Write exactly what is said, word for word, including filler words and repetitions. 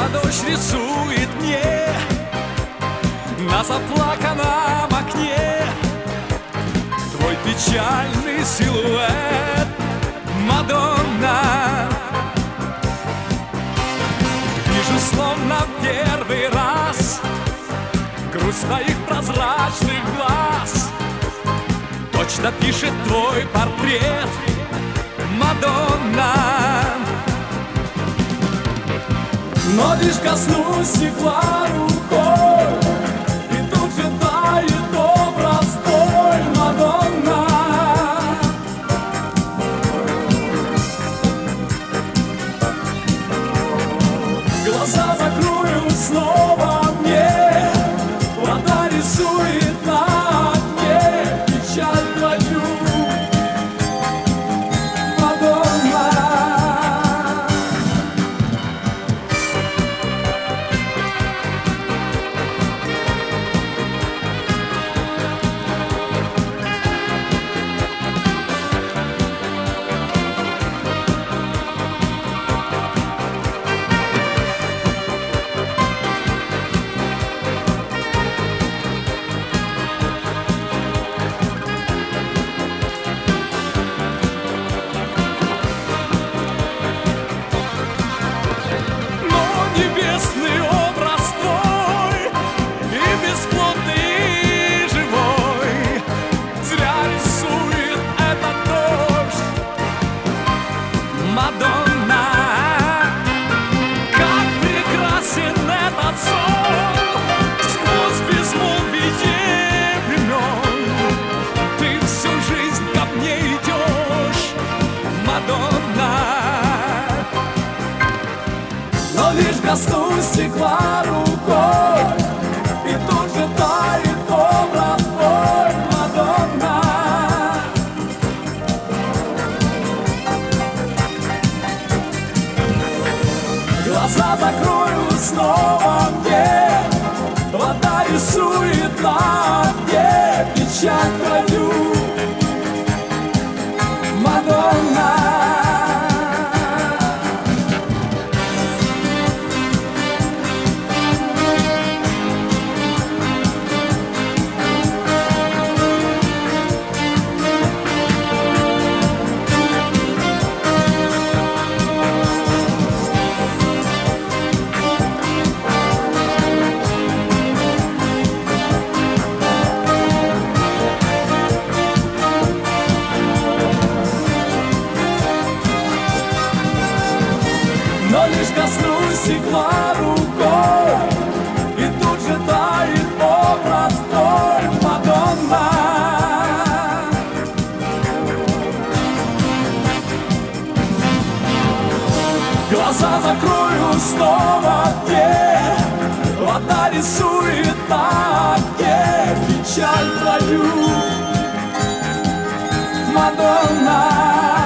дождь рисует мне на заплаканном окне твой печальный силуэт, Мадонна. Вижу словно в первый раз грусть твоих прозрачных глаз, точно пишет твой портрет, Мадонна. Но лишь коснусь стекла рукой, и тут же тает образ твой, Мадонна. Глаза закрою снова мне, вода рисует на окне печаль твою, Мадонна. Небесный образ твой, и бесплотный, и живой, зря рисует этот дождь, Мадонна. Как прекрасен этот сон, сквозь безмолвие времен, ты всю жизнь ко мне идешь, Мадонна. Но лишь коснусь стекла рукой, и тут же тает образ твой, Мадонна. Глаза закрою снова мне, вода рисует на окне печаль твою, Мадонна. Но лишь коснусь стекла рукой, и тут же тает образ твой, Мадонна. Глаза закрою снова мне, вода рисует на окне печаль твою, Мадонна.